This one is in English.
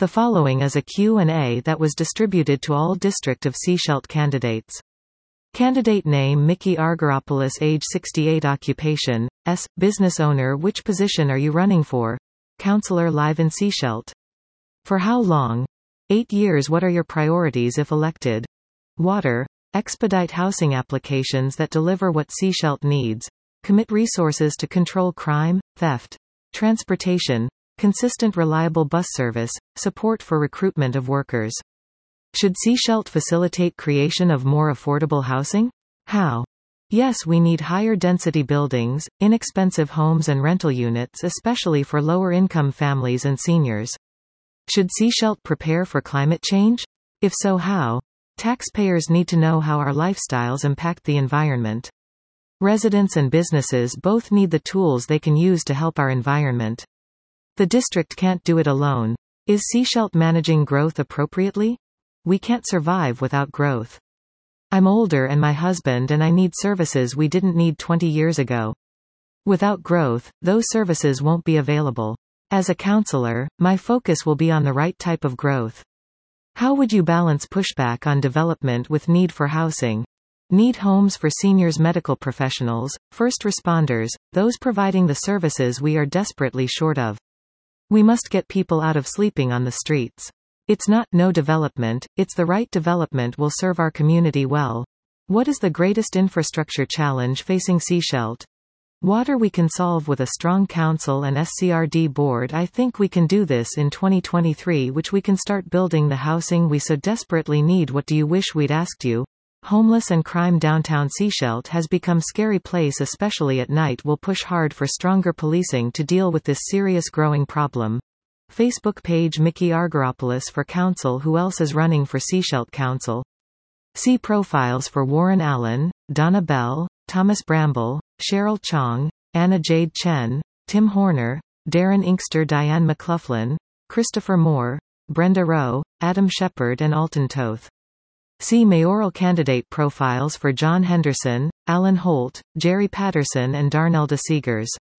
The following is a Q&A that was distributed to all District of Sechelt candidates. Candidate name: Mickey Argyropoulos, age 68, occupation, business owner. Which position are you running for? Councillor, live in Sechelt. For how long? 8 years. What are your priorities if elected? Water. Expedite housing applications that deliver what Sechelt needs. Commit resources to control crime, theft. Transportation. Consistent reliable bus service, support for recruitment of workers. Should Sechelt facilitate creation of more affordable housing? How? Yes, we need higher density buildings, inexpensive homes and rental units, especially for lower income families and seniors. Should Sechelt prepare for climate change? If so, how? Taxpayers need to know how our lifestyles impact the environment. Residents and businesses both need the tools they can use to help our environment. The district can't do it alone. Is Sechelt managing growth appropriately? We can't survive without growth. I'm older and my husband and I need services we didn't need 20 years ago. Without growth, those services won't be available. As a councillor, my focus will be on the right type of growth. How would you balance pushback on development with need for housing? Need homes for seniors, medical professionals, first responders, those providing the services we are desperately short of. We must get people out of sleeping on the streets. It's not no development, it's the right development will serve our community well. What is the greatest infrastructure challenge facing Sechelt? Water. We can solve with a strong council and SCRD board. I think we can do this in 2023, which we can start building the housing we so desperately need. What do you wish we'd asked you? Homeless and crime. Downtown Sechelt has become scary place, especially at night. We'll push hard for stronger policing to deal with this serious growing problem. Facebook page: Mickey Argyropoulos for council. Who else is running for Sechelt Council? See profiles for Warren Allen, Donna Bell, Thomas Bramble, Cheryl Chong, Anna Jade Chen, Tim Horner, Darren Inkster, Diane McLaughlin, Christopher Moore, Brenda Rowe, Adam Shepard and Alton Toth. See mayoral candidate profiles for John Henderson, Alan Holt, Jerry Patterson and Darnell de Seegers.